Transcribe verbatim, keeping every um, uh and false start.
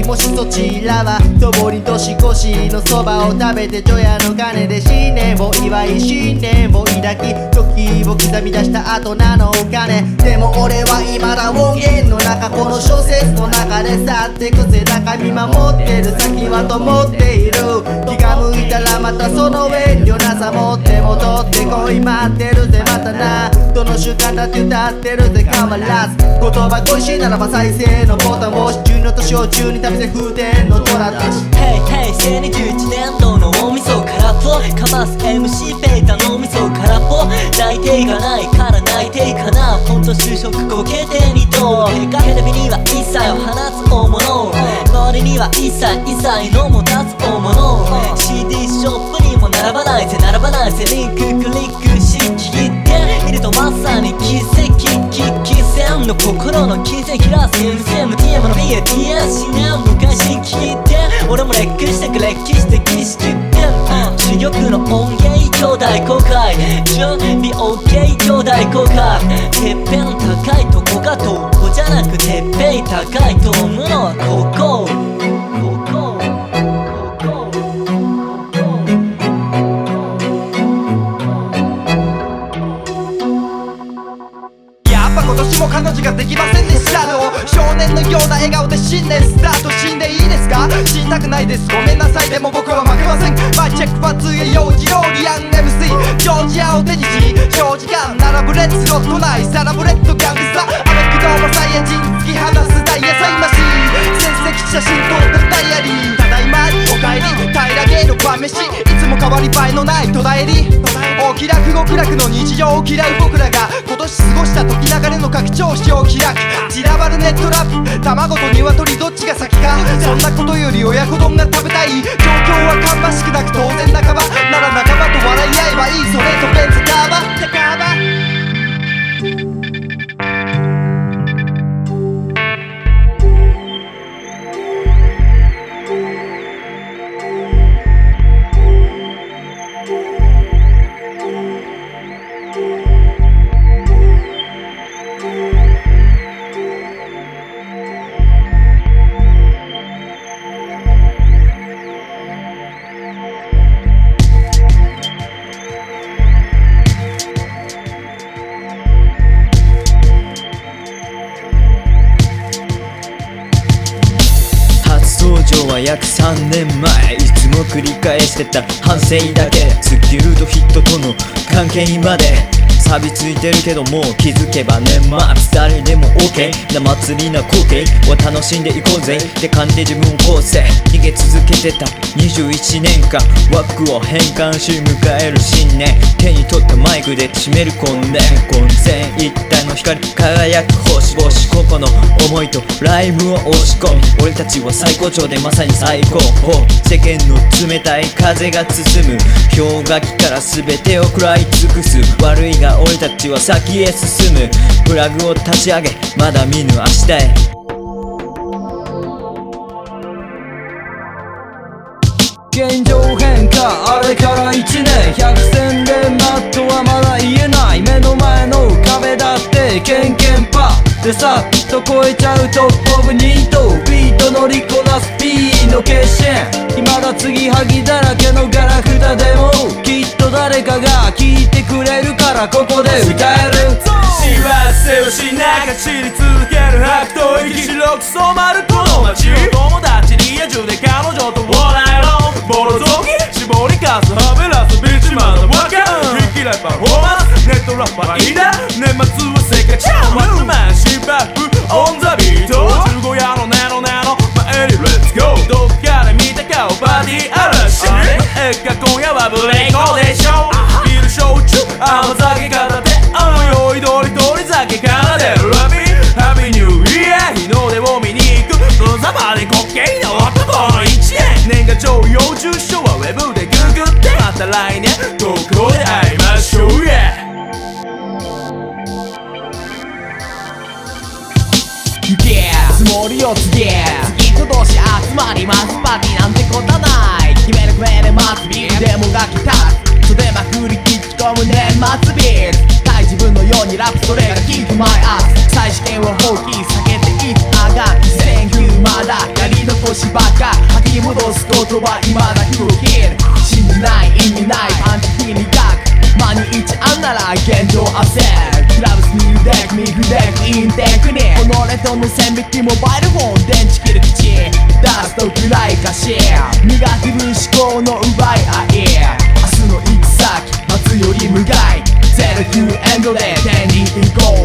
もしそちらはとぼり年越しのそばを食べて除夜の鐘で新年を祝い新年を抱き時を刻み出した後なのお金でも俺は未だ音源の中この小説の中で去ってく背中見守ってる先はと思っている気が向いたらまたその遠慮なさ持って戻ってこい待ってるぜまたなどの瞬間だって歌ってるぜ変わらず言葉恋しいならば再生のボタンを押し中の年を中に食べて風天の虎たち Hey hey せんにじゅういちねんどの大晦日からぽかます エムシー ペイタの味噌からぽ泣いていかないから泣いていかなほんと就職後決定にとテレビには一切を放つ大物周りには一切一切のもたつ大物 シーディー ショップにも並ばないぜ並ばないぜリンククリックし聞いているとまさに奇跡奇跡の心の奇跡らせ エムシーエムティーエム の ビーエーティーエス 年昔聞いて俺も歴史的歴史的式典珠玉の音源兄弟公開準備 OK 兄弟公開てっぺん高いとこがどこじゃなくてっぺん高いと思うのはここここ今年も彼女ができませんでしたの少年のような笑顔で新年スタート死んでいいですか死にたくないですごめんなさいでも僕は負けませんマイチェックパンツへ用事ローリアン エムシー ジョージアを手にし長時間並ぶレッツロットナイサラブレッドギャングスタアメフトのサイエンジン突き放すダイヤサイマシー戦績写真撮ってるダイアリーただいまお帰り平らげる晩飯いつも変わり映えのない戸田襟お気楽極楽の日常を嫌う僕らが今年過ごした時流れの拡張子を開く散らばるネットラップ卵と鶏どっちが先かそんなことより親子丼が食べたい状況は芳しくなく当然仲間なら仲間と笑い合えばいいそれとベンツカーバカーバ約さんねんまえいつも繰り返してた反省だけスキルとヒットとの関係まで錆びついてるけどもう気づけば年末誰でも OK な祭りな光景を楽しんでいこうぜって感じで自分構成逃げ続けてたにじゅういちねんかん枠を変換し迎える新年手に取ったマイクで締める今年混然一体の光り輝く星々個々の思いとライブを押し込み俺たちは最高潮でまさに最高峰世間の冷たい風が包む氷河期から全てを食らい尽くす悪いが俺たちは先へ進むフラグを立ち上げまだ見ぬ明日へ現状変化あれからいちねん百戦錬磨とはまだ言えない目の前の壁だってケンケンパでさっと超えちゃうトップオブニートビート乗りこなす P の決心未だ継ぎはぎだらけのガラクタでもきっと誰かが聞いてくれるからここで歌える幸せをしながちり続ける白桃息白く染まるこの街友達リア充で彼女と笑えろボロゾキ絞りかすはべらすビッチマンのワカンヒッキライパフォーマンスネットラッパーいいな年末は世界チャンマンマンシンバックオンザビート十五夜のネロネロ前にレッツゴーどっかで見た顔パーティー嵐えっか今夜はブレイコーでしょビール焼酎甘酒片手おいおいどりどり酒奏でるラビーハッピーニューイヤー日の出を見に行くぶざまで滑稽な男の一年年賀状要住所はウェブでググってまた来年ここで会いましょう、yeah! 積もりよ次次と同士集まりますパーティーなんてことはない決める決める祭りデモが来た袖まくり聞き込む年末ビール対自分のようにラップそれがキープマイアス再試験を放棄避けていつ上がってせんきゅうまだやり残し葉未だ空気信じない意味ないパンチ火に書く万に一案なら現状焦るクラブスニューデックミフデックインテクニック己との線引きモバイルフォン電池切る口出すと暗い歌詞ネガティブ思考の奪い合い明日の行く先待つより無害ゼロきゅうエンドで手に行こう